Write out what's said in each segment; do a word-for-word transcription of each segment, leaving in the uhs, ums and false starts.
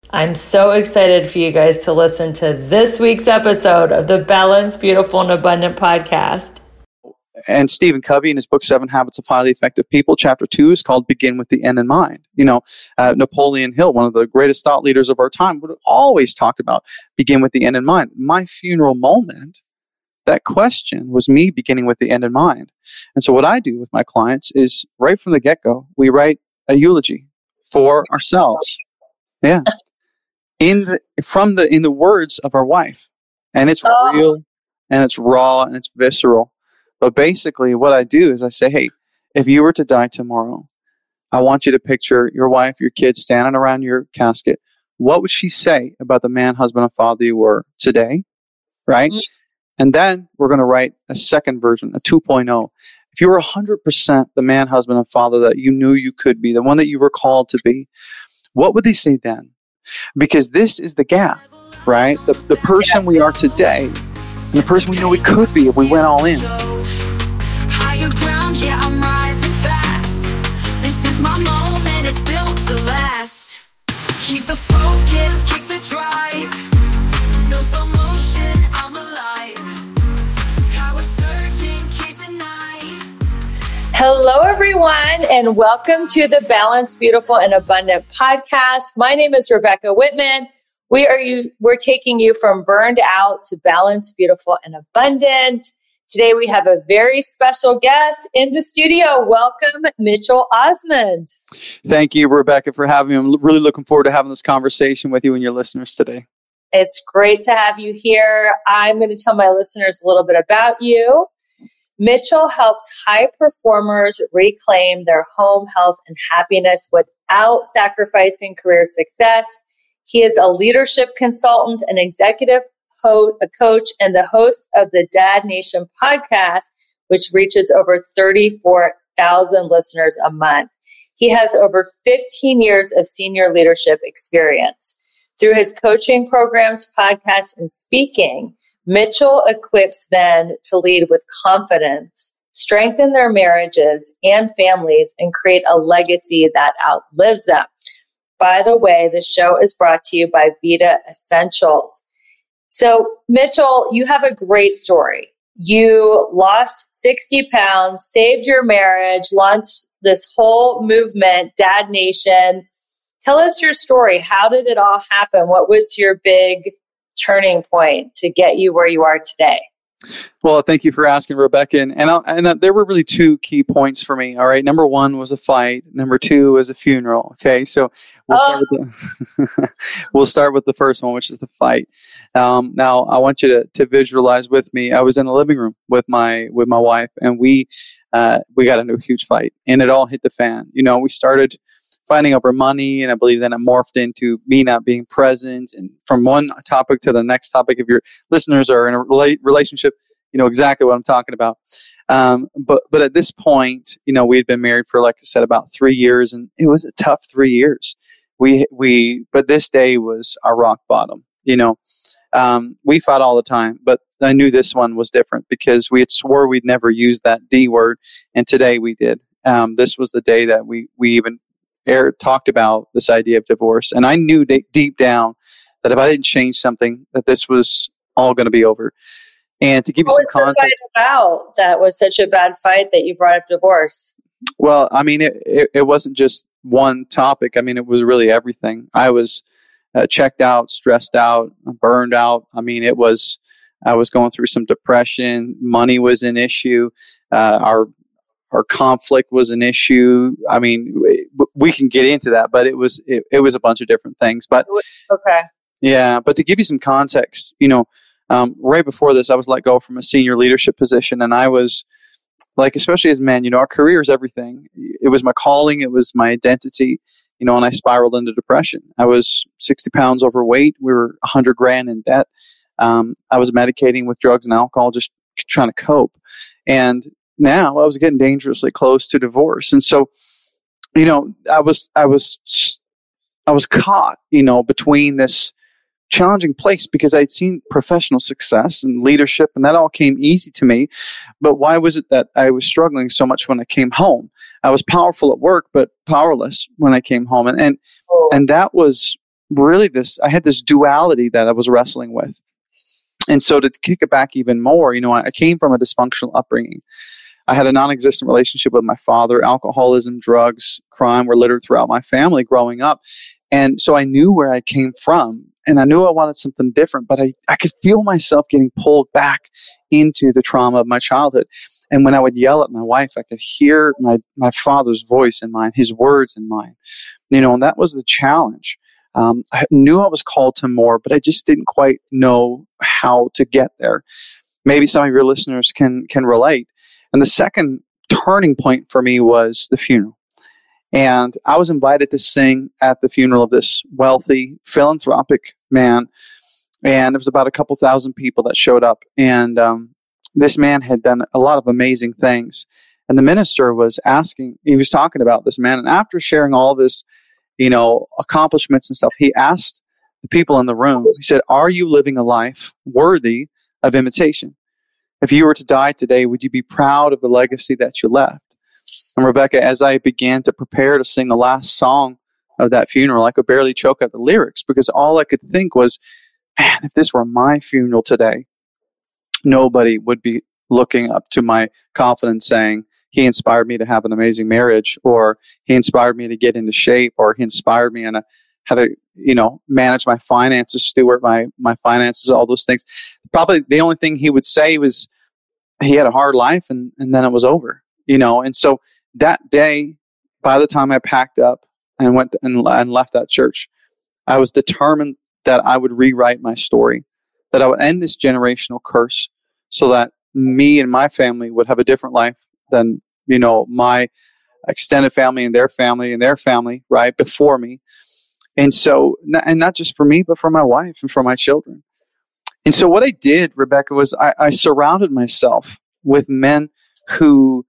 I'm so excited for you guys to listen to this week's episode of the Balanced, Beautiful, and Abundant podcast. And Stephen Covey, in his book, Seven Habits of Highly Effective People, chapter two is called Begin with the End in Mind. You know, uh, Napoleon Hill, one of the greatest thought leaders of our time, would always talk about begin with the end in mind. My funeral moment, that question was me beginning with the end in mind. And so what I do with my clients is right from the get-go, we write a eulogy for ourselves. Yeah. In the, from the, in the words of our wife. And it's oh. real and it's raw and it's visceral. But basically what I do is I say, hey, if you were to die tomorrow, I want you to picture your wife, your kids standing around your casket. What would she say about the man, husband, and father you were today? Right? Mm-hmm. And then we're going to write a second version, a two point oh. If you were one hundred percent the man, husband, and father that you knew you could be, the one that you were called to be, what would they say then? Because this is the gap, right? The, the person we are today and the person we know we could be if we went all in. Higher ground, yeah, I'm rising fast. This is my moment, it's built to last. Keep the focus, keep the drive. No slow motion, I'm alive. Power surging, can't deny. Hello, everyone, and welcome to the Balanced, Beautiful, and Abundant podcast. My name is Rebecca Whitman. We are you. We're taking you from burned out to balanced, beautiful, and abundant. Today, we have a very special guest in the studio. Welcome, Mitchell Osmond. Thank you, Rebecca, for having me. I'm really looking forward to having this conversation with you and your listeners today. It's great to have you here. I'm going to tell my listeners a little bit about you. Mitchell helps high performers reclaim their home, health, and happiness without sacrificing career success. He is a leadership consultant, an executive ho- a coach, and the host of the Dad Nation podcast, which reaches over thirty-four thousand listeners a month. He has over fifteen years of senior leadership experience. Through his coaching programs, podcasts, and speaking, Mitchell equips men to lead with confidence, strengthen their marriages and families, and create a legacy that outlives them. By the way, the show is brought to you by Vita Essentials. So, Mitchell, you have a great story. You lost sixty pounds, saved your marriage, launched this whole movement, Dad Nation. Tell us your story. How did it all happen? What was your big turning point to get you where you are today? Well, thank you for asking, Rebecca. And and, and uh, there were really two key points for me. All right, number one was a fight. Number two was a funeral. Okay, so we'll, oh. start, with the we'll start with the first one, which is the fight. Um, now, I want you to to visualize with me. I was in the living room with my with my wife, and we uh, we got into a huge fight, and it all hit the fan. You know, we started fighting over money, and I believe then it morphed into me not being present. And from one topic to the next topic, if your listeners are in a rela- relationship, you know exactly what I'm talking about. Um, but but at this point, you know, we had been married for, like I said, about three years, and it was a tough three years. We we but this day was our rock bottom. You know, um, we fought all the time, but I knew this one was different because we had swore we'd never use that D word, and today we did. Um, this was the day that we we even Eric talked about this idea of divorce. And I knew d- deep down that if I didn't change something, that this was all going to be over. And to give you what some was context. The fight about that was such a bad fight that you brought up divorce? Well, I mean, it, it, it wasn't just one topic. I mean, it was really everything. I was uh, checked out, stressed out, burned out. I mean, it was, I was going through some depression. Money was an issue. Uh, our Our conflict was an issue. I mean, we can get into that, but it was it, it was a bunch of different things. But okay, yeah. But to give you some context, you know, um, right before this, I was let go from a senior leadership position, and I was like, especially as men, you know, our career is everything. It was my calling. It was my identity. You know, and I spiraled into depression. I was sixty pounds overweight. We were a hundred grand in debt. Um, I was medicating with drugs and alcohol, just trying to cope, and now I was getting dangerously close to divorce. And so, you know, I was, I was, I was caught, you know, between this challenging place because I'd seen professional success and leadership, and that all came easy to me. But why was it that I was struggling so much when I came home? I was powerful at work, but powerless when I came home. And, and, and that was really this, I had this duality that I was wrestling with. And so to kick it back even more, you know, I, I came from a dysfunctional upbringing. I had a non-existent relationship with my father. Alcoholism, drugs, crime were littered throughout my family growing up. And so I knew where I came from, and I knew I wanted something different, but I, I could feel myself getting pulled back into the trauma of my childhood. And when I would yell at my wife, I could hear my, my father's voice in mine, his words in mine, you know, and that was the challenge. Um, I knew I was called to more, but I just didn't quite know how to get there. Maybe some of your listeners can, can relate. And the second turning point for me was the funeral. And I was invited to sing at the funeral of this wealthy, philanthropic man. And there was about a couple thousand people that showed up. And um, this man had done a lot of amazing things. And the minister was asking, he was talking about this man. And after sharing all of his, you know, accomplishments and stuff, he asked the people in the room, he said, "Are you living a life worthy of imitation? If you were to die today, would you be proud of the legacy that you left?" And Rebecca, as I began to prepare to sing the last song of that funeral, I could barely choke out the lyrics because all I could think was, man, if this were my funeral today, nobody would be looking up to my confidence saying, he inspired me to have an amazing marriage, or he inspired me to get into shape, or he inspired me on a, how to, you know, manage my finances, steward my, my finances, all those things. Probably the only thing he would say was he had a hard life and, and then it was over, you know? And so that day, by the time I packed up and went and, and left that church, I was determined that I would rewrite my story, that I would end this generational curse so that me and my family would have a different life than, you know, my extended family and their family and their family, right, before me. And so, and not just for me, but for my wife and for my children. And so what I did, Rebecca, was I, I surrounded myself with men who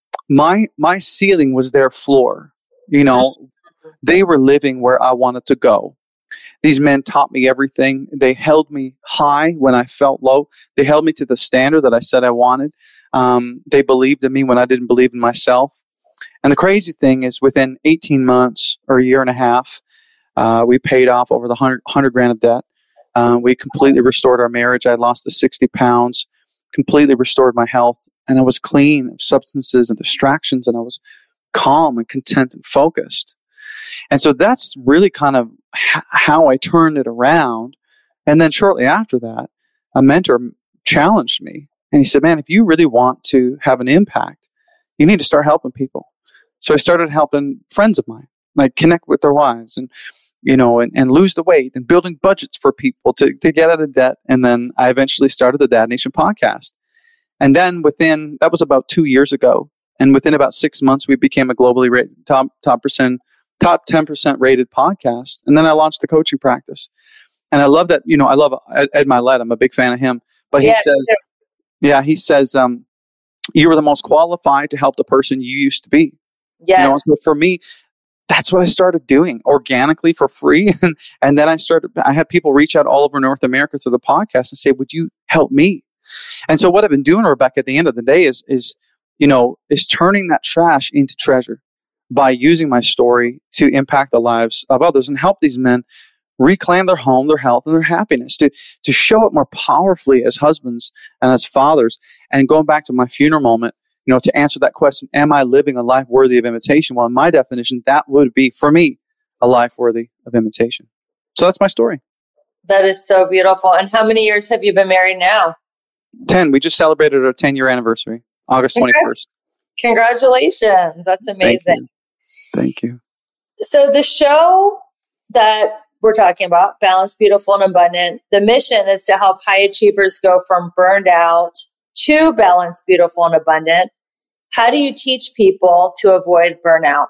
my my ceiling was their floor. You know, they were living where I wanted to go. These men taught me everything. They held me high when I felt low. They held me to the standard that I said I wanted. Um, they believed in me when I didn't believe in myself. And the crazy thing is, within eighteen months or a year and a half, uh, we paid off over the hundred, hundred grand of debt. Uh, we completely restored our marriage. I lost the sixty pounds, completely restored my health, and I was clean of substances and distractions, and I was calm and content and focused. And so that's really kind of h- how I turned it around. And then shortly after that, a mentor challenged me, and he said, "Man, if you really want to have an impact, you need to start helping people." So I started helping friends of mine, like connect with their wives and, you know, and, and lose the weight, and building budgets for people to, to get out of debt. And then I eventually started the Dad Nation podcast. And then within, that was about two years ago. And within about six months, we became a globally rated top, top percent, top ten percent rated podcast. And then I launched the coaching practice. And I love that, you know, I love Ed, Ed Milet. I'm a big fan of him, but he yeah, says, yeah, he says, um, you were the most qualified to help the person you used to be. Yes. You know, so for me, that's what I started doing organically for free. And, and then I started, I had people reach out all over North America through the podcast and say, "Would you help me?" And so what I've been doing, Rebecca, at the end of the day is, is, you know, is turning that trash into treasure by using my story to impact the lives of others and help these men reclaim their home, their health, and their happiness, to, to show up more powerfully as husbands and as fathers. And going back to my funeral moment, you know, to answer that question, am I living a life worthy of imitation? Well, in my definition, that would be, for me, a life worthy of imitation. So that's my story. That is so beautiful. And how many years have you been married now? ten. We just celebrated our ten-year anniversary, August twenty-first. Congratulations. That's amazing. Thank you. Thank you. So the show that we're talking about, Balanced, Beautiful, and Abundant, the mission is to help high achievers go from burned out to balanced, beautiful, and abundant. How do you teach people to avoid burnout?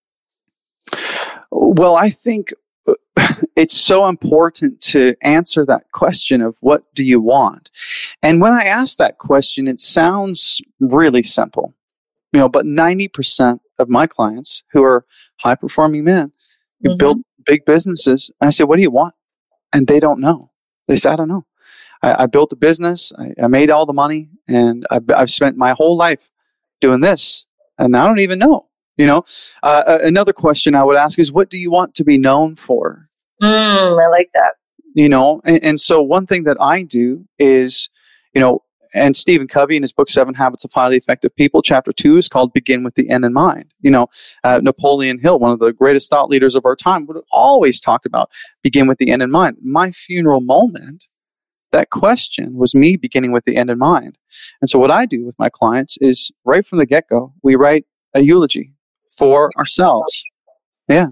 Well, I think it's so important to answer that question of what do you want? And when I ask that question, it sounds really simple, you know, but ninety percent of my clients who are high performing men who mm-hmm. build big businesses, I say, "What do you want?" And they don't know. They say, "I don't know. I, I built a business. I, I made all the money, and I've, I've spent my whole life doing this, and I don't even know." You know, uh, another question I would ask is, "What do you want to be known for?" Mm, I like that. You know, and, and so one thing that I do is, you know, and Stephen Covey in his book, Seven Habits of Highly Effective People, chapter two is called Begin with the End in Mind. You know, uh, Napoleon Hill, one of the greatest thought leaders of our time, would always talk about begin with the end in mind. My funeral moment, that question was me beginning with the end in mind. And so what I do with my clients is right from the get-go, we write a eulogy for ourselves. Yeah.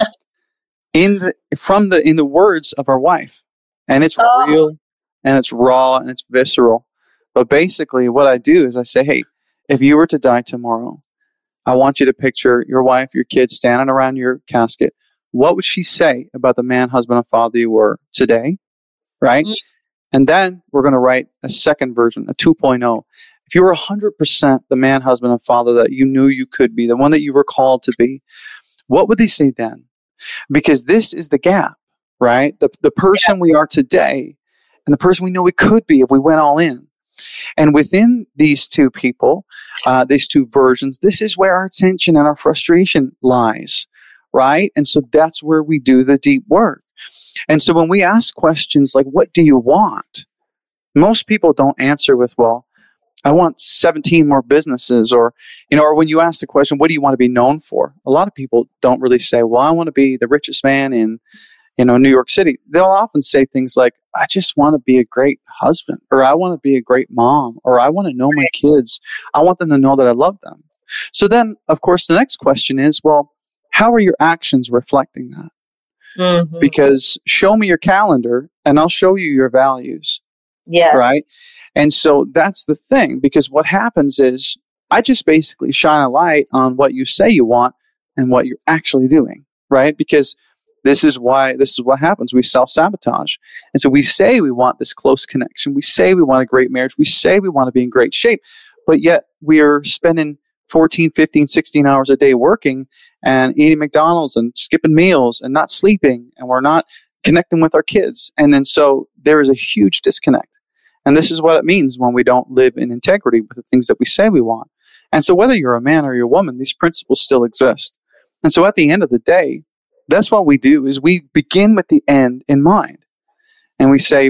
In the, from the, in the words of our wife. And it's oh. real and it's raw and it's visceral. But basically what I do is I say, hey, if you were to die tomorrow, I want you to picture your wife, your kids standing around your casket. What would she say about the man, husband, and father you were today? Right? Mm-hmm. And then we're going to write a second version, a two point oh. If you were one hundred percent the man, husband, and father that you knew you could be, the one that you were called to be, what would they say then? Because this is the gap, right? The, the person yeah. we are today and the person we know we could be if we went all in. And within these two people, uh, these two versions, this is where our tension and our frustration lies, right? And so that's where we do the deep work. And so when we ask questions like, what do you want? Most people don't answer with, well, I want seventeen more businesses, or, you know, or when you ask the question, what do you want to be known for? A lot of people don't really say, well, I want to be the richest man in, you know, New York City. They'll often say things like, I just want to be a great husband, or I want to be a great mom, or I want to know my kids. I want them to know that I love them. So then, of course, the next question is, well, how are your actions reflecting that? Mm-hmm. Because show me your calendar and I'll show you your values. Yes. Right? And so that's the thing, because what happens is I just basically shine a light on what you say you want and what you're actually doing, right? Because this is why, this is what happens. We self-sabotage. And so we say we want this close connection. We say we want a great marriage. We say we want to be in great shape, but yet we are spending fourteen, fifteen, sixteen hours a day working and eating McDonald's and skipping meals and not sleeping, and we're not connecting with our kids. And then so there is a huge disconnect. And this is what it means when we don't live in integrity with the things that we say we want. And so whether you're a man or you're a woman, these principles still exist. And so at the end of the day, that's what we do, is we begin with the end in mind. And we say,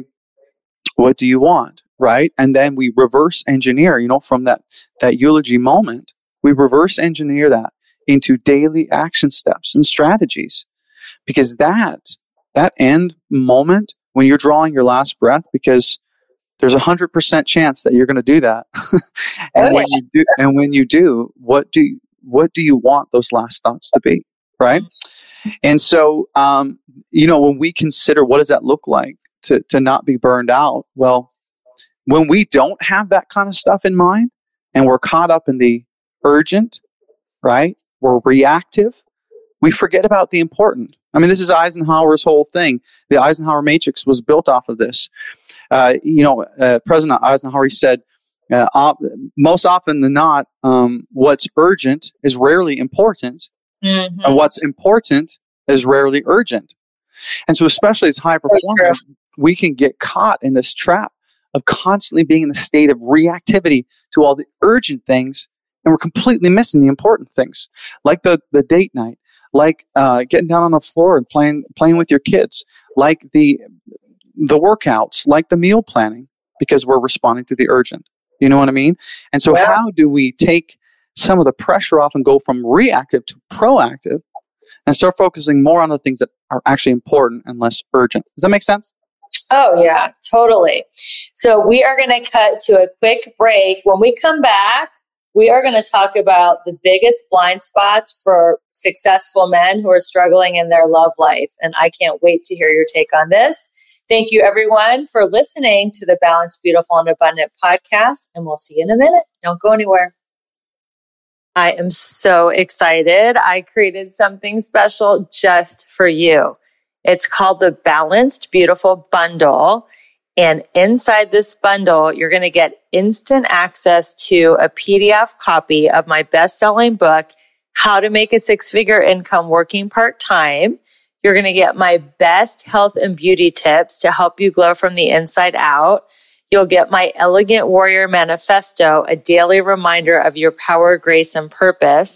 what do you want? Right? And then we reverse engineer, you know, from that, that eulogy moment, we reverse engineer that into daily action steps and strategies. Because that, that end moment when you're drawing your last breath, because there's a hundred percent chance that you're going to do that. and oh, when yeah. you do, and when you do, what do you, what do you want those last thoughts to be? Right. And so, um, you know, when we consider what does that look like to, to not be burned out? Well, when we don't have that kind of stuff in mind and we're caught up in the urgent, right? We're reactive. We forget about the important. I mean, this is Eisenhower's whole thing. The Eisenhower matrix was built off of this. Uh, you know, uh, President Eisenhower said, uh, op- most often than not, um, what's urgent is rarely important, mm-hmm. and what's important is rarely urgent. And so, especially as high performers, we can get caught in this trap of constantly being in the state of reactivity to all the urgent things, and we're completely missing the important things, like the the date night, like uh, getting down on the floor and playing playing with your kids, like the the workouts, like the meal planning, because we're responding to the urgent. You know what I mean? And so, yeah. how do we take some of the pressure off and go from reactive to proactive, and start focusing more on the things that are actually important and less urgent? Does that make sense? Oh, yeah, totally. So we are going to cut to a quick break. When we come back, we are going to talk about the biggest blind spots for successful men who are struggling in their love life. And I can't wait to hear your take on this. Thank you, everyone, for listening to the Balanced, Beautiful, and Abundant podcast. And we'll see you in a minute. Don't go anywhere. I am so excited. I created something special just for you. It's called the Balanced Beautiful Bundle. And inside this bundle, you're going to get instant access to a P D F copy of my best-selling book, How to Make a Six-Figure Income Working Part-Time. You're going to get my best health and beauty tips to help you glow from the inside out. You'll get my Elegant Warrior Manifesto, a daily reminder of your power, grace, and purpose.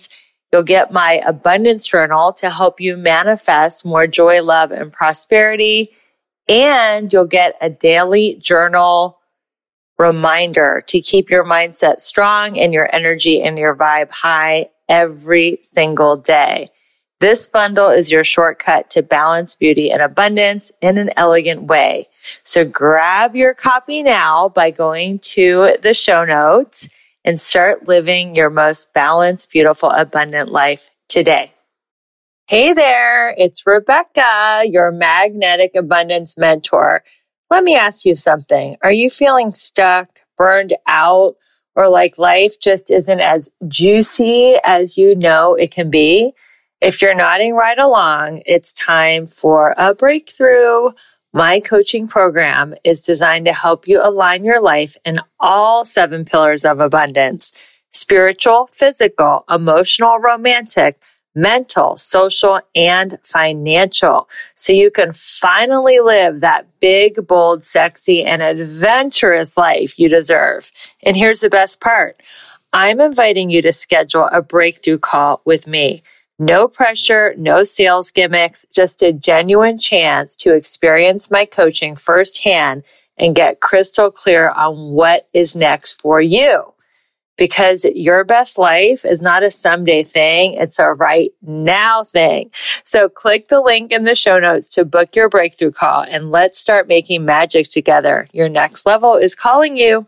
You'll get my abundance journal to help you manifest more joy, love, and prosperity. And you'll get a daily journal reminder to keep your mindset strong and your energy and your vibe high every single day. This bundle is your shortcut to balance, beauty, and abundance in an elegant way. So grab your copy now by going to the show notes and start living your most balanced, beautiful, abundant life today. Hey there, it's Rebecca, your magnetic abundance mentor. Let me ask you something. Are you feeling stuck, burned out, or like life just isn't as juicy as you know it can be? If you're nodding right along, it's time for a breakthrough. My coaching program is designed to help you align your life in all seven pillars of abundance: spiritual, physical, emotional, romantic, mental, social, and financial. So you can finally live that big, bold, sexy, and adventurous life you deserve. And here's the best part. I'm inviting you to schedule a breakthrough call with me. No pressure, no sales gimmicks, just a genuine chance to experience my coaching firsthand and get crystal clear on what is next for you. Because your best life is not a someday thing, it's a right now thing. So click the link in the show notes to book your breakthrough call and let's start making magic together. Your next level is calling you.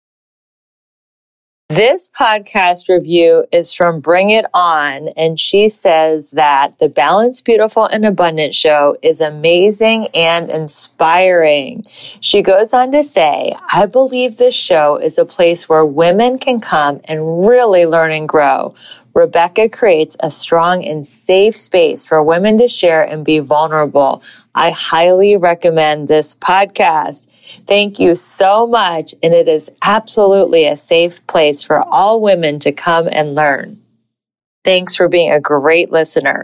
This podcast review is from Bring It On, and she says that the Balanced, Beautiful, and Abundant show is amazing and inspiring. She goes on to say, I believe this show is a place where women can come and really learn and grow. Rebecca creates a strong and safe space for women to share and be vulnerable. I highly recommend this podcast. Thank you so much. And it is absolutely a safe place for all women to come and learn. Thanks for being a great listener.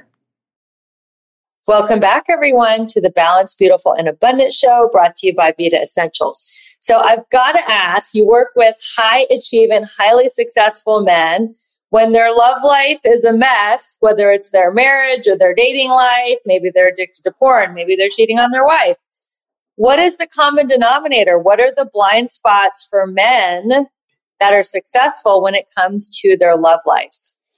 Welcome back, everyone, to the Balanced, Beautiful, and Abundant show brought to you by Vita Essentials. So I've got to ask, you work with high achieving, highly successful men. When their love life is a mess, whether it's their marriage or their dating life, maybe they're addicted to porn, maybe they're cheating on their wife. What is the common denominator? What are the blind spots for men that are successful when it comes to their love life?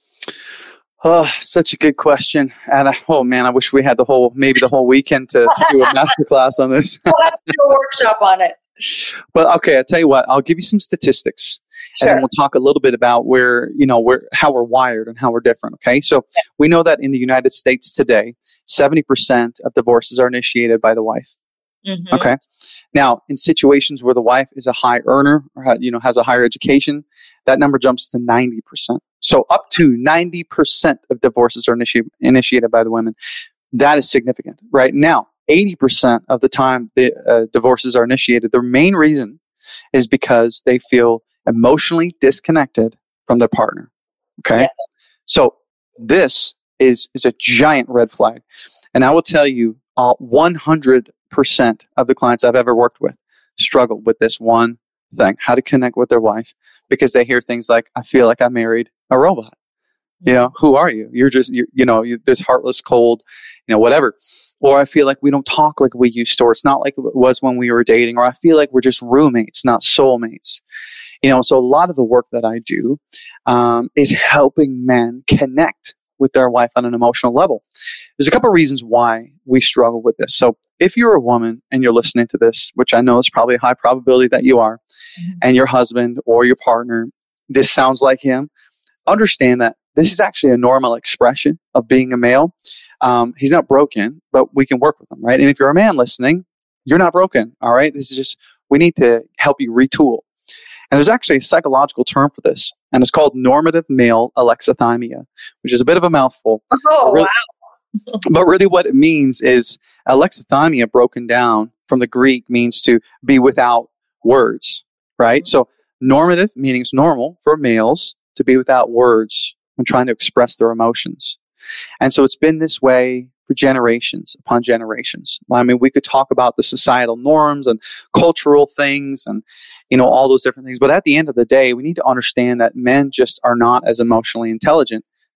Oh, such a good question. And I, oh man, I wish we had the whole, maybe the whole weekend to, to do a masterclass on this. We'll have to do a workshop on it. But okay, I'll tell you what, I'll give you some statistics. Sure. And then we'll talk a little bit about where, you know, where, how we're wired and how we're different. Okay. So we know that in the United States today, seventy percent of divorces are initiated by the wife. Mm-hmm. Okay. Now, in situations where the wife is a high earner or, you know, has a higher education, that number jumps to ninety percent. So up to ninety percent of divorces are initi- initiated by the women. That is significant. Right now, eighty percent of the time the uh, divorces are initiated, the main reason is because they feel emotionally disconnected from their partner. Okay. Yes. So this is, is a giant red flag. And I will tell you, uh, one hundred percent of the clients I've ever worked with struggle with this one thing, how to connect with their wife, because they hear things like, I feel like I married a robot. You know, who are you? You're just, you're, you know, you, this heartless, cold, you know, whatever. Or I feel like we don't talk like we used to, or it's not like it was when we were dating, or I feel like we're just roommates, not soulmates. You know, so a lot of the work that I do um, is helping men connect with their wife on an emotional level. There's a couple of reasons why we struggle with this. So if you're a woman and you're listening to this, which I know is probably a high probability that you are, mm-hmm. and your husband or your partner, this sounds like him, understand that this is actually a normal expression of being a male. Um, he's not broken, but we can work with him, right? And if you're a man listening, you're not broken, all right? This is just, we need to help you retool. And there's actually a psychological term for this, and it's called normative male alexithymia, which is a bit of a mouthful. Oh, but really, wow. But really what it means is alexithymia broken down from the Greek means to be without words, right? So normative meaning it's normal for males to be without words when trying to express their emotions. And so it's been this way for generations upon generations. I mean, we could talk about the societal norms and cultural things and, you know, all those different things. But at the end of the day, we need to understand that men just are not as emotionally intelligent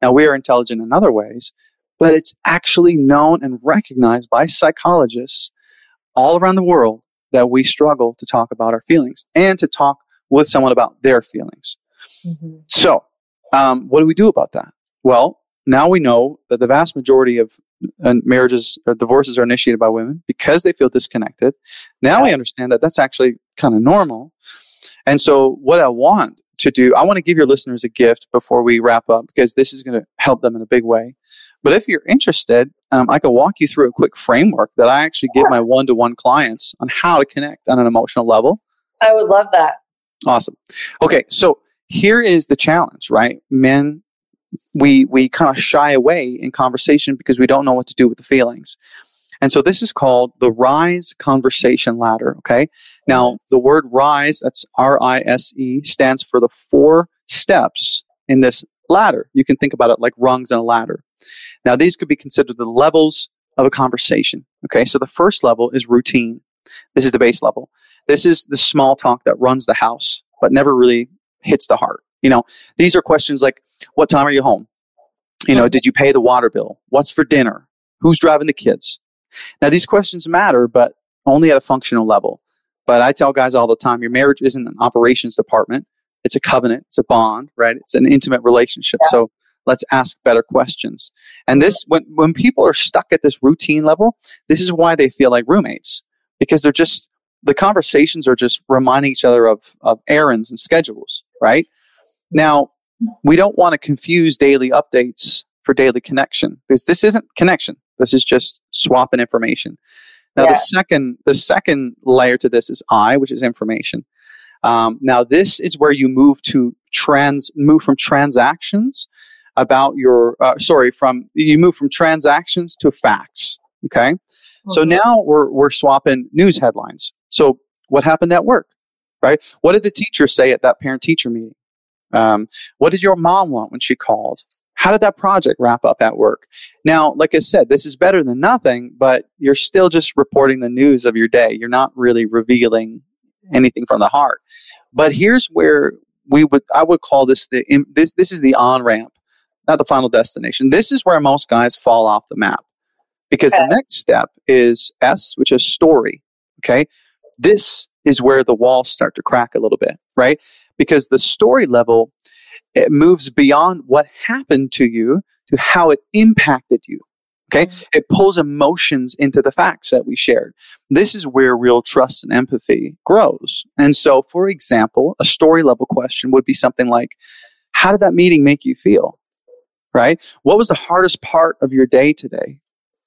Now, we are intelligent in other ways, but it's actually known and recognized by psychologists all around the world that we struggle to talk about our feelings and to talk with someone about their feelings. Mm-hmm. So, um, what do we do about that? Well, now we know that the vast majority of uh, marriages or divorces are initiated by women because they feel disconnected. Now yes. we understand that that's actually kind of normal. And so what I want to do, I want to give your listeners a gift before we wrap up, because this is going to help them in a big way. But if you're interested, um, I can walk you through a quick framework that I actually give my one-to-one clients on how to connect on an emotional level. I would love that. Awesome. Okay, so here is the challenge, right? Men, we we kind of shy away in conversation because we don't know what to do with the feelings. And so this is called the RISE conversation ladder, okay? Now, yes. the word RISE, that's R I S E, stands for the four steps in this ladder. You can think about it like rungs on a ladder. Now, these could be considered the levels of a conversation, okay? So the first level is routine. This is the base level. This is the small talk that runs the house, but never really hits the heart. You know, these are questions like, what time are you home? You know, did you pay the water bill? What's for dinner? Who's driving the kids? Now, these questions matter, but only at a functional level. But I tell guys all the time, your marriage isn't an operations department. It's a covenant. It's a bond, right? It's an intimate relationship. Yeah. So let's ask better questions. And this, when, when people are stuck at this routine level, this is why they feel like roommates, because they're just, the conversations are just reminding each other of, of errands and schedules, right? Now, we don't want to confuse daily updates for daily connection, because this isn't connection. This is just swapping information. Now, yeah. the second, the second layer to this is I, which is information. Um, now, this is where you move to trans, move from transactions about your, uh, sorry, from, you move from transactions to facts. Okay. Mm-hmm. So now we're, we're swapping news headlines. So what happened at work, right? What did the teacher say at that parent teacher meeting? Um, what did your mom want when she called? How did that project wrap up at work? Now, like I said, this is better than nothing, but you're still just reporting the news of your day. You're not really revealing anything from the heart. But here's where we would, I would call this the, this, this is the on-ramp, not the final destination. This is where most guys fall off the map, because okay. the next step is S, which is story. Okay. This is where the walls start to crack a little bit, right? Because the story level, it moves beyond what happened to you to how it impacted you. Okay. Mm-hmm. It pulls emotions into the facts that we shared. This is where real trust and empathy grows. And so, for example, a story level question would be something like, how did that meeting make you feel? Right? What was the hardest part of your day today?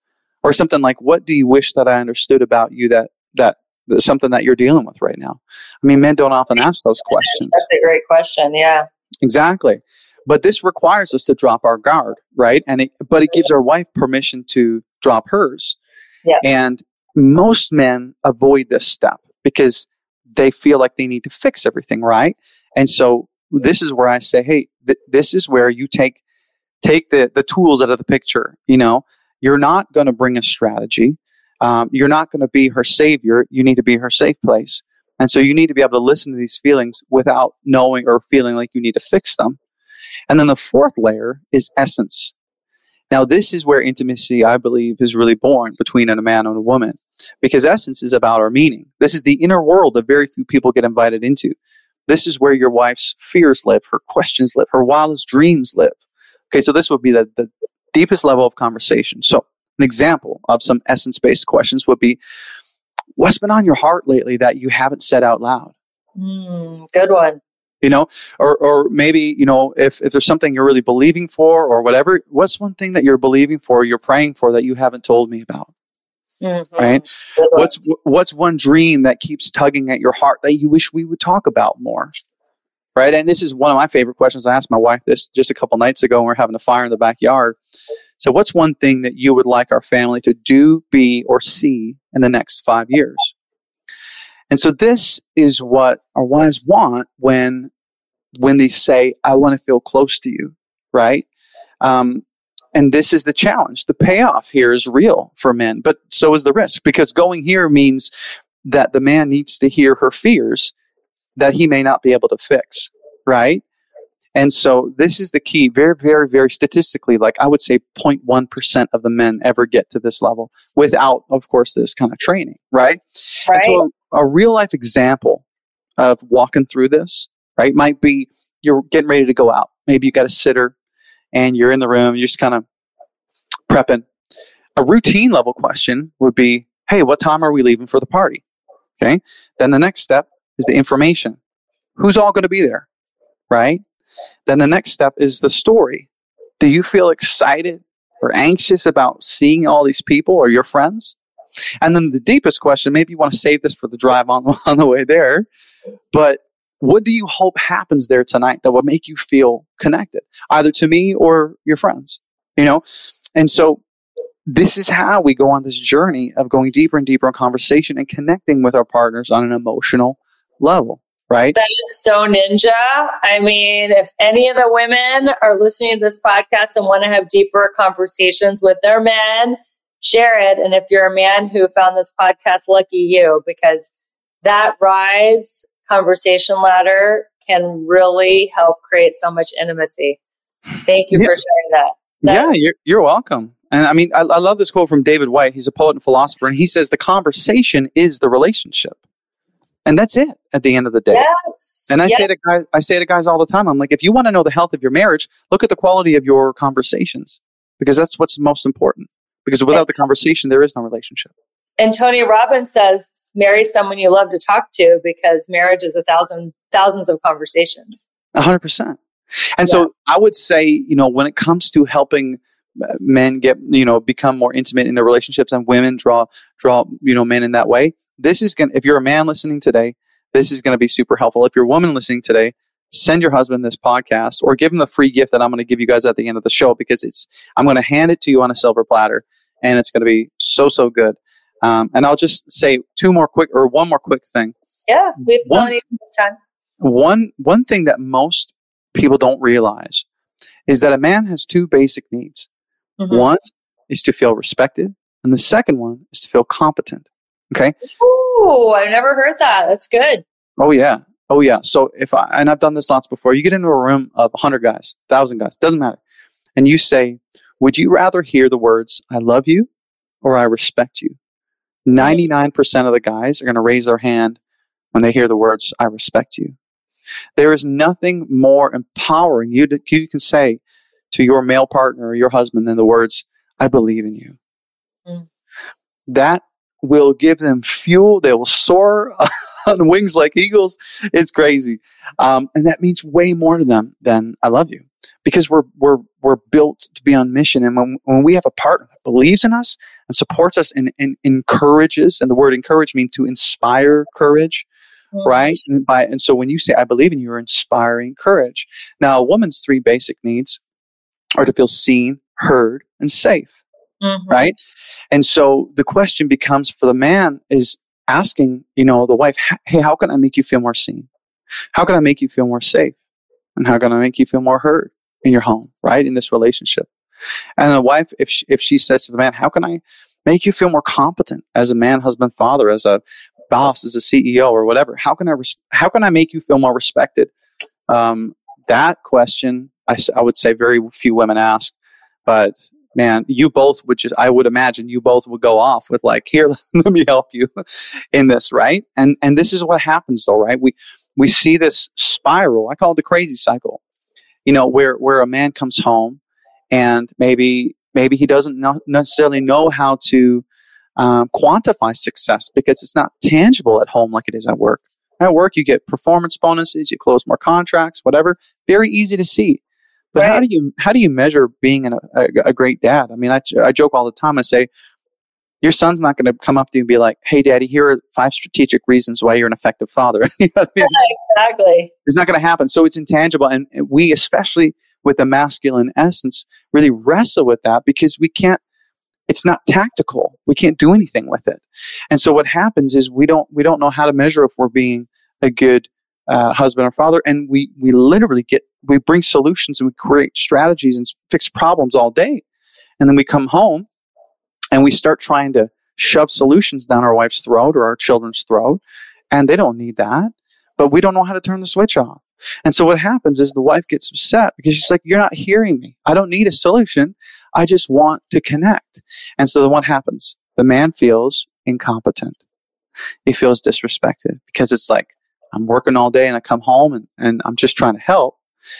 Or something like, what do you wish that I understood about you that, that, that something that you're dealing with right now? I mean, men don't often ask those questions. That's a great question. Yeah. Exactly. But this requires us to drop our guard, right? And it, but it gives our wife permission to drop hers. Yes. And most men avoid this step because they feel like they need to fix everything, right? And so this is where I say, hey, th- this is where you take take the, the tools out of the picture. You know, you're not going to bring a strategy. Um, you're not going to be her savior. You need to be her safe place. And so you need to be able to listen to these feelings without knowing or feeling like you need to fix them. And then the fourth layer is essence. Now, this is where intimacy, I believe, is really born between a man and a woman, because essence is about our meaning. This is the inner world that very few people get invited into. This is where your wife's fears live, her questions live, her wildest dreams live. Okay, so this would be the, the deepest level of conversation. So an example of some essence-based questions would be, what's been on your heart lately that you haven't said out loud? Mm, good one. You know, or or maybe, you know, if, if there's something you're really believing for or whatever, what's one thing that you're believing for, you're praying for that you haven't told me about? Mm-hmm. Right? What's what's one dream that keeps tugging at your heart that you wish we would talk about more? Right? And this is one of my favorite questions. I asked my wife this just a couple nights ago when we were having a fire in the backyard. So what's one thing that you would like our family to do, be, or see in the next five years? And so this is what our wives want when when they say, I want to feel close to you, right? Um, and this is the challenge. The payoff here is real for men, but so is the risk, because going here means that the man needs to hear her fears that he may not be able to fix, right? And so this is the key. Very, very, very statistically, like I would say zero point one percent of the men ever get to this level without, of course, this kind of training, right? Right. And so a, a real life example of walking through this, right, might be you're getting ready to go out. Maybe you got a sitter and you're in the room, you're just kind of prepping. A routine level question would be, hey, what time are we leaving for the party? Okay. Then the next step is the information. Who's all going to be there? Right? Then the next step is the story. Do you feel excited or anxious about seeing all these people or your friends? And then the deepest question, maybe you want to save this for the drive on, on the way there, but what do you hope happens there tonight that will make you feel connected, either to me or your friends? You know? And so this is how we go on this journey of going deeper and deeper in conversation and connecting with our partners on an emotional level, right? That is so ninja. I mean, if any of the women are listening to this podcast and want to have deeper conversations with their men, share it. And if you're a man who found this podcast, lucky you, because that rise conversation ladder can really help create so much intimacy. Thank you yeah. for sharing that. that yeah, you're, you're welcome. And I mean, I, I love this quote from David White. He's a poet and philosopher, and he says, the conversation is the relationship. And that's it at the end of the day. Yes. And I yes. say to guys, I say to guys all the time, I'm like, if you want to know the health of your marriage, look at the quality of your conversations, because that's what's most important. Because without the conversation, there is no relationship. And Tony Robbins says, marry someone you love to talk to, because marriage is a thousand, thousands of conversations. A hundred percent. And yeah. so I would say, you know, when it comes to helping men get, you know, become more intimate in their relationships, and women draw, draw, you know, men in that way, this is going to, if you're a man listening today, this is going to be super helpful. If you're a woman listening today, send your husband this podcast or give him the free gift that I'm going to give you guys at the end of the show, because it's, I'm going to hand it to you on a silver platter, and it's going to be so, so good. Um, and I'll just say two more quick, or one more quick thing. Yeah, we have one, plenty of time. One, one thing that most people don't realize is that a man has two basic needs. Mm-hmm. One is to feel respected, and the second one is to feel competent. Okay. Ooh, I've never heard that. That's good. Oh yeah. Oh yeah. So if I, and I've done this lots before, you get into a room of a hundred guys, thousand guys, doesn't matter. And you say, would you rather hear the words, I love you, or I respect you? ninety-nine percent of the guys are going to raise their hand when they hear the words, I respect you. There is nothing more empowering you, to, you can say to your male partner or your husband than the words, I believe in you. Mm. That will give them fuel. They will soar on wings like eagles. It's crazy. Um, and that means way more to them than I love you, because we're, we're, we're built to be on mission. And when, when we have a partner that believes in us and supports us and, and encourages, and the word encourage means to inspire courage, mm. right? And, by, and so when you say, I believe in you, you're inspiring courage. Now, a woman's three basic needs are to feel seen, heard, and safe. Mm-hmm. Right? And so the question becomes for the man is asking, you know, the wife, hey, how can I make you feel more seen? How can I make you feel more safe? And how can I make you feel more heard in your home, right? In this relationship. And the wife, if she, if she says to the man, how can I make you feel more competent as a man, husband, father, as a boss, as a C E O or whatever? How can I, res- how can I make you feel more respected? Um, that question, I, I would say very few women ask, but man, you both would just, I would imagine you both would go off with like, here, let me help you in this, right? And and this is what happens though, right? We we see this spiral, I call it the crazy cycle, you know, where, where a man comes home and maybe, maybe he doesn't know, necessarily know how to um, quantify success because it's not tangible at home like it is at work. At work, you get performance bonuses, you close more contracts, whatever. Very easy to see. But right. how do you how do you measure being an, a, a great dad? I mean, I, I joke all the time. I say, your son's not going to come up to you and be like, hey, Daddy, here are five strategic reasons why you're an effective father. You know what I mean? Yeah, exactly. It's not going to happen. So it's intangible. And we, especially with the masculine essence, really wrestle with that because we can't, it's not tactical. We can't do anything with it. And so what happens is we don't we don't know how to measure if we're being a good uh, husband or father. And we we literally get, we bring solutions and we create strategies and fix problems all day. And then we come home and we start trying to shove solutions down our wife's throat or our children's throat. And they don't need that. But we don't know how to turn the switch off. And so what happens is the wife gets upset because she's like, you're not hearing me. I don't need a solution. I just want to connect. And so then what happens? The man feels incompetent. He feels disrespected because it's like, I'm working all day and I come home and, and I'm just trying to help.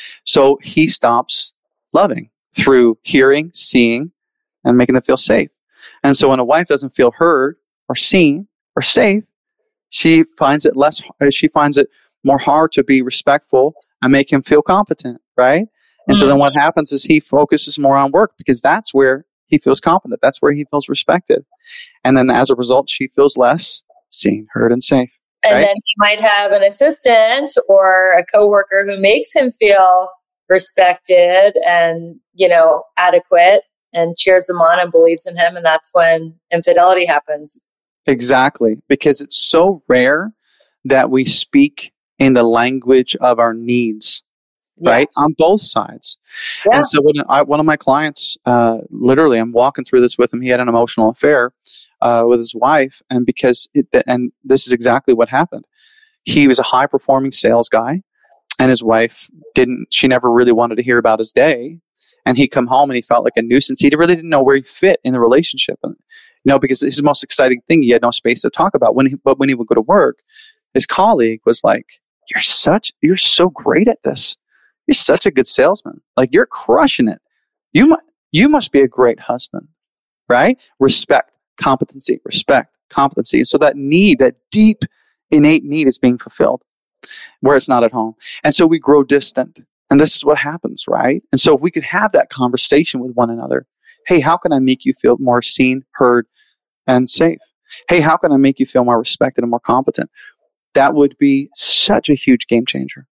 So he stops loving through hearing, seeing, and making them feel safe. And so when a wife doesn't feel heard or seen or safe, she finds it less, she finds it more hard to be respectful and make him feel competent, right? And mm. so then what happens is he focuses more on work because that's where he feels competent. That's where he feels respected. And then as a result, she feels less seen, heard, and safe. And right? then he might have an assistant or a coworker who makes him feel respected and, you know, adequate and cheers him on and believes in him. And that's when infidelity happens. Exactly. Because it's so rare that we speak in the language of our needs, yeah. right? On both sides. Yeah. And so when I, one of my clients, uh, literally, I'm walking through this with him. He had an emotional affair uh, with his wife. And because, it, and this is exactly what happened. He was a high performing sales guy and his wife didn't, she never really wanted to hear about his day. And he'd come home and he felt like a nuisance. He really didn't know where he fit in the relationship. And, you know, because his most exciting thing, he had no space to talk about. When he, but when he would go to work, his colleague was like, you're such, you're so great at this. You're such a good salesman. Like, you're crushing it. You must, you must be a great husband, right? Respect, competency, respect, competency. And so that need, that deep, innate need is being fulfilled where it's not at home. And so we grow distant. And this is what happens, right? And so if we could have that conversation with one another, hey, how can I make you feel more seen, heard, and safe? Hey, how can I make you feel more respected and more competent? That would be such a huge game changer.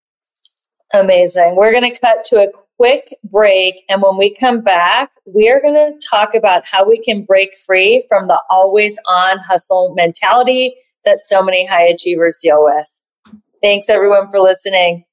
Amazing. We're going to cut to a quick break. And when we come back, we are going to talk about how we can break free from the always on hustle mentality that so many high achievers deal with. Thanks, everyone, for listening.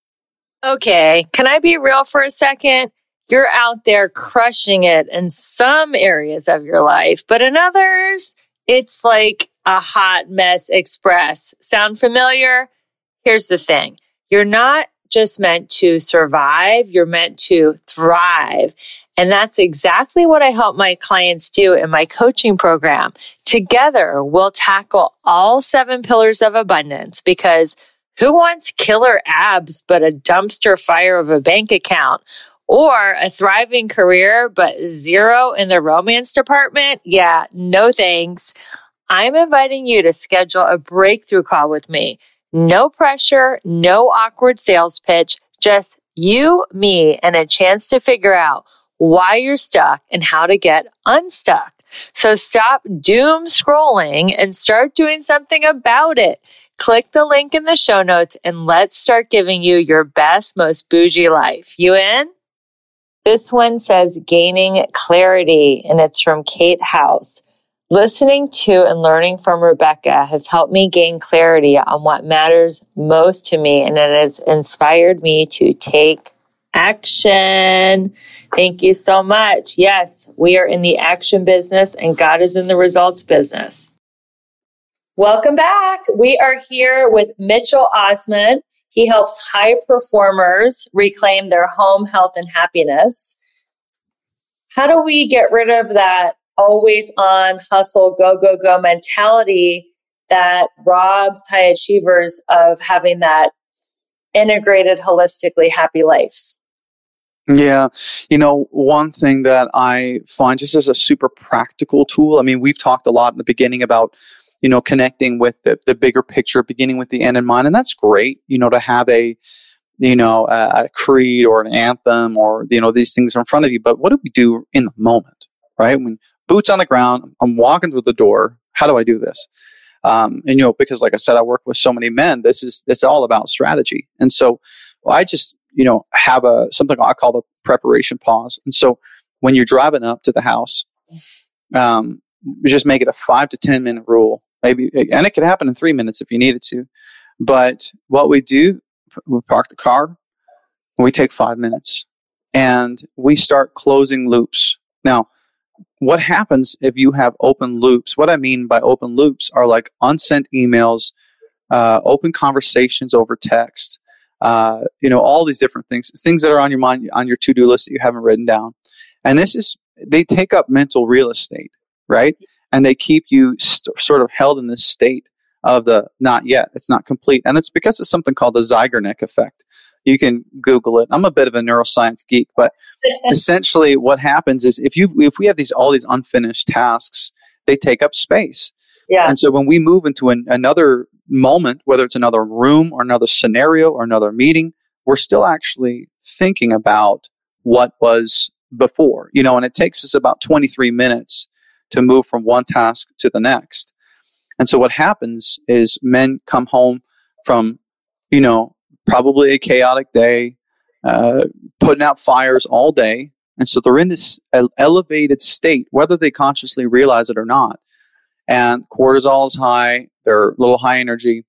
Okay, can I be real for a second? You're out there crushing it in some areas of your life, but in others, it's like a hot mess express. Sound familiar? Here's the thing. You're not just meant to survive, you're meant to thrive. And that's exactly what I help my clients do in my coaching program. Together, we'll tackle all seven pillars of abundance because who wants killer abs but a dumpster fire of a bank account? Or a thriving career but zero in the romance department? Yeah, no thanks. I'm inviting you to schedule a breakthrough call with me. No pressure, no awkward sales pitch, just you, me, and a chance to figure out why you're stuck and how to get unstuck. So stop doom scrolling and start doing something about it. Click the link in the show notes and let's start giving you your best, most bougie life. You in? This one says gaining clarity, and it's from Kate House. Listening to and learning from Rebecca has helped me gain clarity on what matters most to me, and it has inspired me to take action. Thank you so much. Yes, we are in the action business and God is in the results business. Welcome back. We are here with Mitchell Osmond. He helps high performers reclaim their home, health, and happiness. How do we get rid of that always on hustle, go, go, go mentality that robs high achievers of having that integrated, holistically happy life? Yeah. You know, one thing that I find just as a super practical tool, I mean, we've talked a lot in the beginning about, you know, connecting with the, the bigger picture, beginning with the end in mind. And that's great, you know, to have a, you know, a, a creed or an anthem or, you know, these things are in front of you. But what do we do in the moment, right? When boots on the ground, I'm walking through the door. How do I do this? Um, and, you know, because like I said, I work with so many men, this is, it's all about strategy. And so well, I just, you know, have a, something I call the preparation pause. And so when you're driving up to the house, um, you just make it a five to ten minute rule, maybe, and it could happen in three minutes if you needed to. But what we do, we park the car, we take five minutes and we start closing loops. Now, what happens if you have open loops? What I mean by open loops are like unsent emails, uh, open conversations over text, uh, you know, all these different things, things that are on your mind, on your to-do list that you haven't written down. And this is, they take up mental real estate, right? And they keep you st- sort of held in this state of the not yet, it's not complete. And it's because of something called the Zeigarnik effect. You can Google it. I'm a bit of a neuroscience geek, but essentially what happens is if you if we have these all these unfinished tasks, they take up space. Yeah. And so when we move into an, another moment, whether it's another room or another scenario or another meeting, we're still actually thinking about what was before, you know, and it takes us about twenty-three minutes to move from one task to the next. And so what happens is men come home from, you know, probably a chaotic day, uh, putting out fires all day. And so they're in this elevated state, whether they consciously realize it or not. And cortisol is high, they're a little high energy.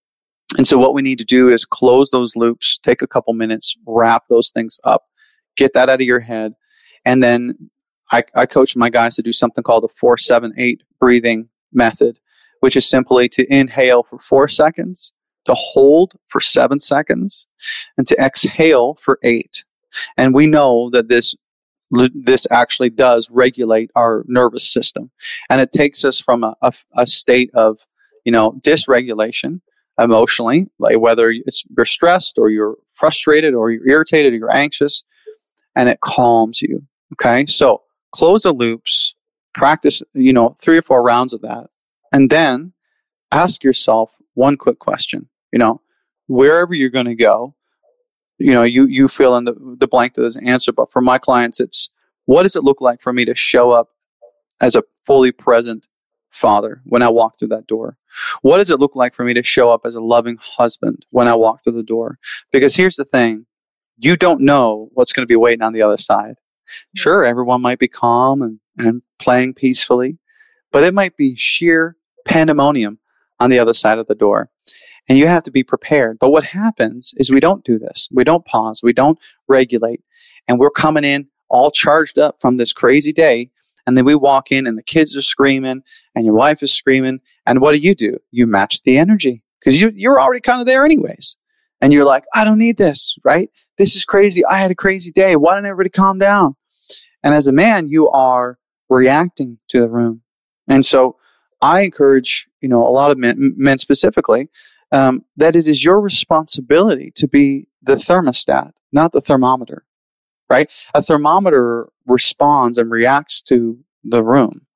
And so what we need to do is close those loops, take a couple minutes, wrap those things up, get that out of your head. And then I, I coach my guys to do something called the four seven eight breathing method, which is simply to inhale for four seconds, to hold for seven seconds, and to exhale for eight. And we know that this this actually does regulate our nervous system, and it takes us from a, a, a state of, you know, dysregulation emotionally, like whether it's you're stressed or you're frustrated or you're irritated or you're anxious, and it calms you. Okay, so close the loops, practice, you know, three or four rounds of that, and then ask yourself one quick question. You know, wherever you're going to go, you know, you, you fill in the, the blank to this answer. But for my clients, it's what does it look like for me to show up as a fully present father when I walk through that door? What does it look like for me to show up as a loving husband when I walk through the door? Because here's the thing, you don't know what's going to be waiting on the other side. Sure, everyone might be calm and, and playing peacefully, but it might be sheer pandemonium on the other side of the door. And you have to be prepared. But what happens is we don't do this. We don't pause. We don't regulate. And we're coming in all charged up from this crazy day. And then we walk in and the kids are screaming and your wife is screaming. And what do you do? You match the energy because you, you're already kind of there anyways. And you're like, I don't need this, right? This is crazy. I had a crazy day. Why don't everybody calm down? And as a man, you are reacting to the room. And so I encourage, you know, a lot of men, men specifically, Um, that it is your responsibility to be the thermostat, not the thermometer, right? A thermometer responds and reacts to the room.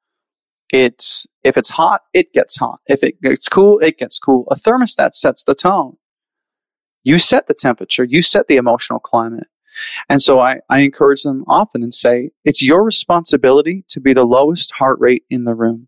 It's, if it's hot, it gets hot. If it gets cool, it gets cool. A thermostat sets the tone. You set the temperature. You set the emotional climate. And so I, I encourage them often and say, it's your responsibility to be the lowest heart rate in the room.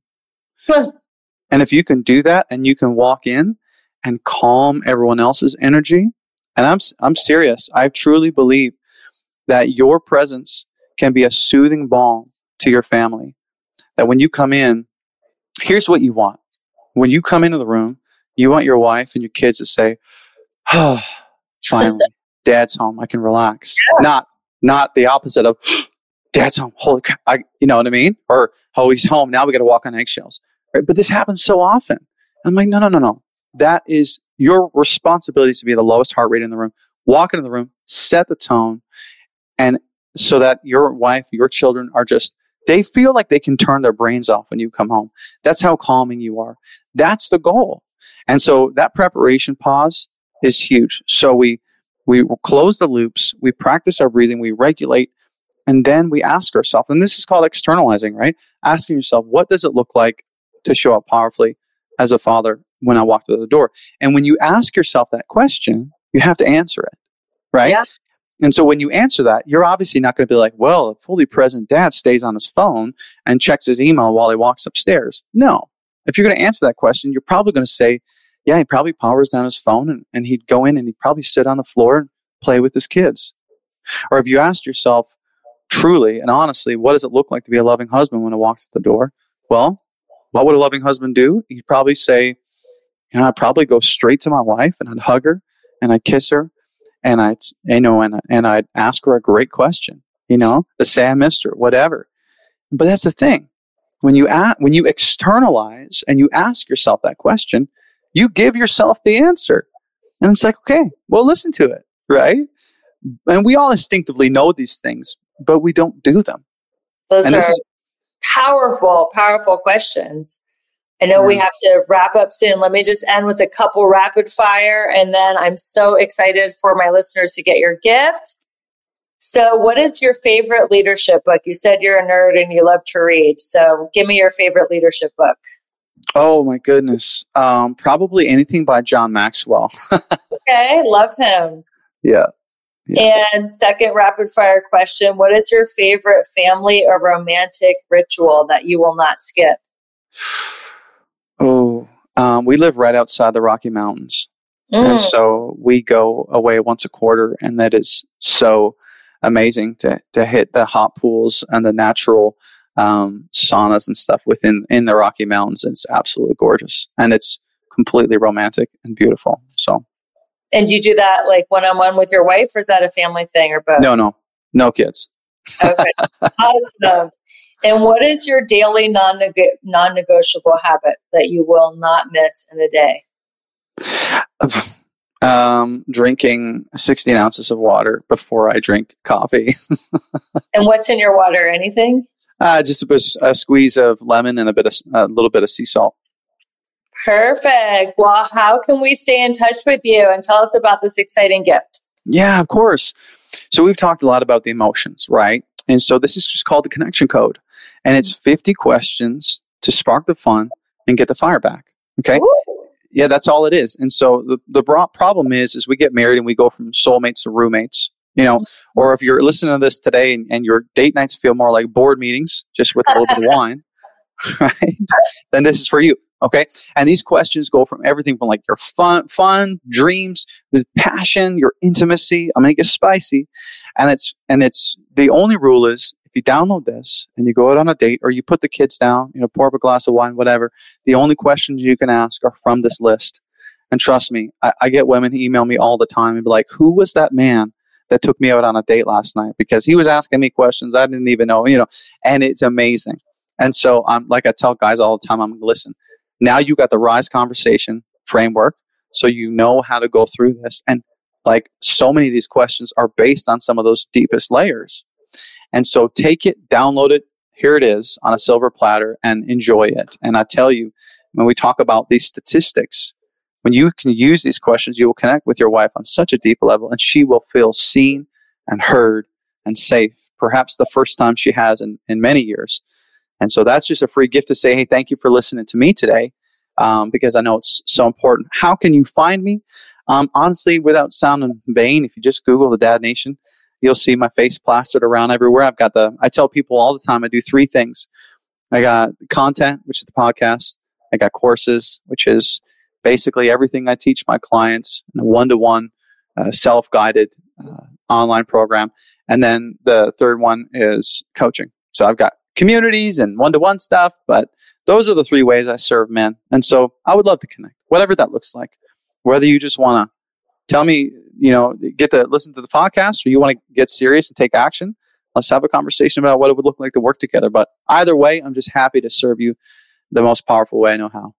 And if you can do that and you can walk in and calm everyone else's energy. And I'm I'm serious. I truly believe that your presence can be a soothing balm to your family. That when you come in, here's what you want. When you come into the room, you want your wife and your kids to say, oh, finally, Dad's home. I can relax. Yeah. Not not the opposite of, Dad's home. Holy crap. I, you know what I mean? Or, oh, he's home. Now we got to walk on eggshells. Right? But this happens so often. I'm like, no, no, no, no. That is your responsibility to be the lowest heart rate in the room. Walk into the room, set the tone, and so that your wife, your children are just, they feel like they can turn their brains off when you come home. That's how calming you are. That's the goal. And so that preparation pause is huge. So we we close the loops, we practice our breathing, we regulate, and then we ask ourselves, and this is called externalizing, right? Asking yourself, what does it look like to show up powerfully as a father when I walk through the door? And when you ask yourself that question, you have to answer it, right? Yeah. And so when you answer that, you're obviously not going to be like, well, a fully present dad stays on his phone and checks his email while he walks upstairs. No. If you're going to answer that question, you're probably going to say, yeah, he probably powers down his phone and, and he'd go in and he'd probably sit on the floor and play with his kids. Or if you asked yourself truly and honestly, what does it look like to be a loving husband when I walk through the door? Well, what would a loving husband do? He'd probably say, you know, I'd probably go straight to my wife and I'd hug her and I'd kiss her and I'd, you know, and, and I'd ask her a great question, you know, to say I missed her, whatever. But that's the thing. When you ask, when you externalize and you ask yourself that question, you give yourself the answer. And it's like, okay, well, listen to it, right? And we all instinctively know these things, but we don't do them. Those and are is, powerful, powerful questions. I know yeah. we have to wrap up soon. Let me just end with a couple rapid fire, and then I'm so excited for my listeners to get your gift. So what is your favorite leadership book? You said you're a nerd and you love to read. So give me your favorite leadership book. Oh, my goodness. Um, probably anything by John Maxwell. Okay, love him. Yeah. yeah. And second rapid fire question, what is your favorite family or romantic ritual that you will not skip? Oh, um, we live right outside the Rocky Mountains. Mm. And so we go away once a quarter, and that is so amazing to, to hit the hot pools and the natural um, saunas and stuff within in the Rocky Mountains. It's absolutely gorgeous, and it's completely romantic and beautiful. So, and do you do that like one-on-one with your wife, or is that a family thing, or both? No, no, no kids. Okay, awesome. And what is your daily non-neg- non-negotiable habit that you will not miss in a day? Um, drinking sixteen ounces of water before I drink coffee. And what's in your water? Anything? Uh, just a, a squeeze of lemon and a bit of a little bit of sea salt. Perfect. Well, how can we stay in touch with you and tell us about this exciting gift? Yeah, of course. So we've talked a lot about the emotions, right? And so this is just called the connection code, and it's fifty questions to spark the fun and get the fire back. Okay. Ooh. Yeah, that's all it is. And so the, the problem is, is we get married and we go from soulmates to roommates, you know, or if you're listening to this today and, and your date nights feel more like board meetings, just with a little bit of wine, right? Then this is for you. Okay. And these questions go from everything from like your fun, fun, dreams, passion, your intimacy. I'm going to get spicy. And it's, and it's the only rule is, if you download this and you go out on a date, or you put the kids down, you know, pour up a glass of wine, whatever, the only questions you can ask are from this list. And trust me, I, I get women email me all the time and be like, who was that man that took me out on a date last night? Because he was asking me questions I didn't even know, you know, and it's amazing. And so I'm like, I tell guys all the time, I'm listen, now you got the RISE conversation framework. So you know how to go through this. And like so many of these questions are based on some of those deepest layers. And so take it, download it. Here it is on a silver platter, and enjoy it. And I tell you, when we talk about these statistics, when you can use these questions, you will connect with your wife on such a deep level, and she will feel seen and heard and safe, perhaps the first time she has in, in many years. And so that's just a free gift to say, hey, thank you for listening to me today, um, because I know it's so important. How can you find me? Um, honestly, without sounding vain, if you just Google the Dad Nation, you'll see my face plastered around everywhere. I've got the, I tell people all the time, I do three things. I got content, which is the podcast. I got courses, which is basically everything I teach my clients in a one-to-one, uh, self-guided uh, online program. And then the third one is coaching. So I've got communities and one-to-one stuff, but those are the three ways I serve men. And so I would love to connect, whatever that looks like. Whether you just want to tell me, you know, get to listen to the podcast, or you want to get serious and take action, let's have a conversation about what it would look like to work together. But either way, I'm just happy to serve you the most powerful way I know how.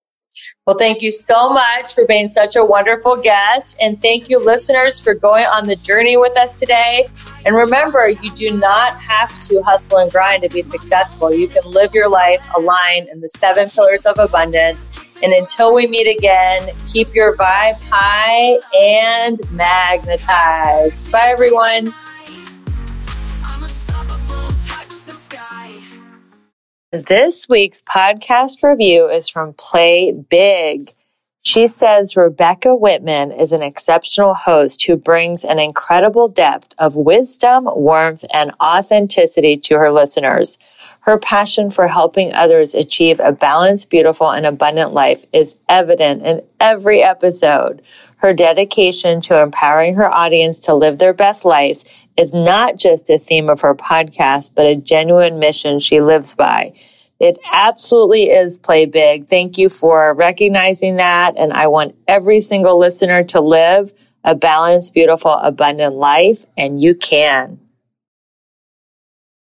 Well, thank you so much for being such a wonderful guest. And thank you, listeners, for going on the journey with us today. And remember, you do not have to hustle and grind to be successful. You can live your life aligned in the seven pillars of abundance. And until we meet again, keep your vibe high and magnetized. Bye, everyone. This week's podcast review is from Play Big. She says Rebecca Whitman is an exceptional host who brings an incredible depth of wisdom, warmth, and authenticity to her listeners. Her passion for helping others achieve a balanced, beautiful, and abundant life is evident in every episode. Her dedication to empowering her audience to live their best lives is not just a theme of her podcast, but a genuine mission she lives by. It absolutely is Play Big. Thank you for recognizing that. And I want every single listener to live a balanced, beautiful, abundant life, and you can.